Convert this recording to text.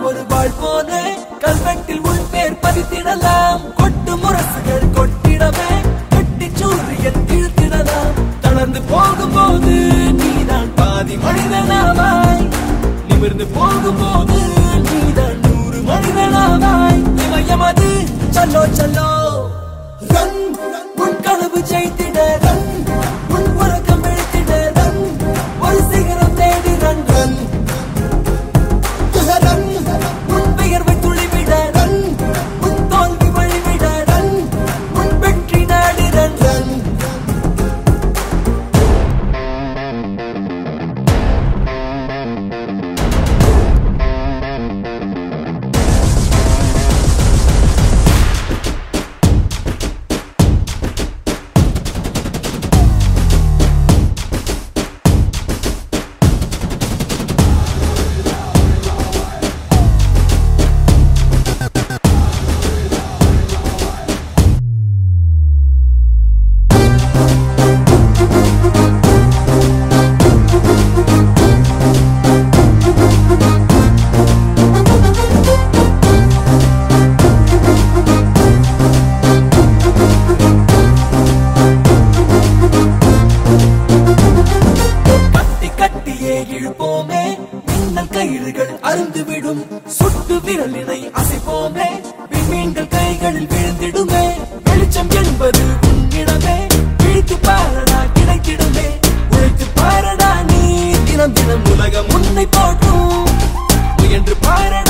ஒரு வாழ் போல கல்வெட்டில் உள் பேர் பதித்திடலாம். கொட்டு முரசுகள் கொட்டிடவே கட்டி சூரியன் இழுத்திடலாம். தளர்ந்து போகும்போது நீதான் பாதி மனிதனாவாய், நிமிர்ந்து போகும்போது நீதான் 100 மனிதனாவாய். இமயமது சல்லோ சல்லோ ரன், உன் கனவு ஜெயித்திட ரன், உன் உறக்கம் எழுத்திட ரன், ஒரு சிகரம் தேடி ரன் ரன் ரன், உன் பெயர்வை துளிவிட ரன், உன் தோல்வி வழிவிட ரன், உன் வெற்றி நாடி ரன் ரன். இழுப்போமே மின்னல் கயிறுகள் அருந்துவிடும், சுட்டு விரலினை அசைப்போமே விண்மீன்கள் கைகளில் விழுந்திடுமே. வெளிச்சம் என்பது உன்னிடமே, விழித்து பாரடா கிடைத்திடுமே. உழைத்து பாரடா நீ தினம் தினம் உலகம் உன்னை போற்றும், முயன்று பாரடா.